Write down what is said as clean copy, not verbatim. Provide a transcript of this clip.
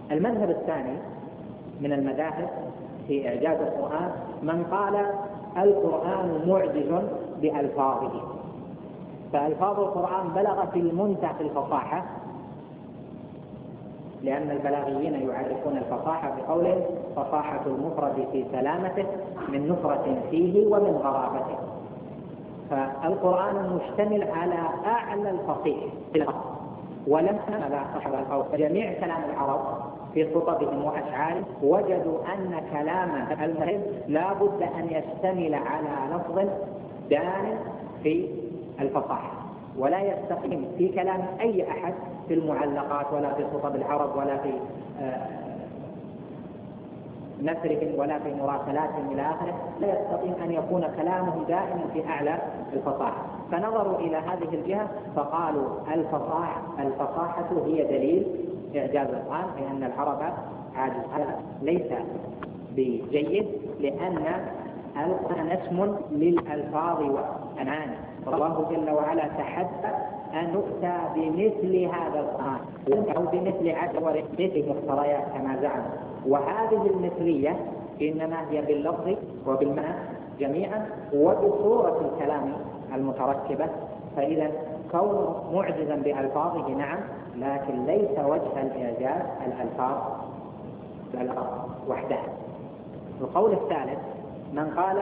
المذهب الثاني من المذاهب في إعجاز القرآن من قال القرآن معجز بألفاظه، فألفاظ القرآن بلغت المنتهى في الفصاحة، لأن البلاغيين يعرفون الفصاحة بقول فصاحة المفرد في سلامته من نفرة فيه ومن غرابته. فالقرآن مشتمل على أعلى الفصيح ولم جميع كلام العرب في خطبهم وأشعارهم وجدوا أن كلام المحب لا بد أن يشتمل على لفظ دال في الفصاحة، ولا يستقيم في كلام أي أحد في المعلقات ولا في خطب العرب ولا في نثرهم ولا في مراسلاتهم إلى آخره، لا يستطيع أن يكون كلامهم دائما في أعلى الفصاحة. فنظروا إلى هذه الجهة فقالوا الفصاحة هي دليل إعجاز القرآن، لأن العرب عاجز. هذا ليس بجيد، لأن القرآن اسم للألفاظ والمعاني، الله جل وعلا تحدى أن نؤتى بمثل هذا القرآن أو بمثل عشر مفتريات كما زعم، وهذه المثلية إنما هي باللفظ وبالمعنى جميعا وبصورة الكلام المتركبة. فإذا كون معجزا بألفاظه نعم، لكن ليس وجه الإعجاز الألفاظ وحدها. القول الثالث من قال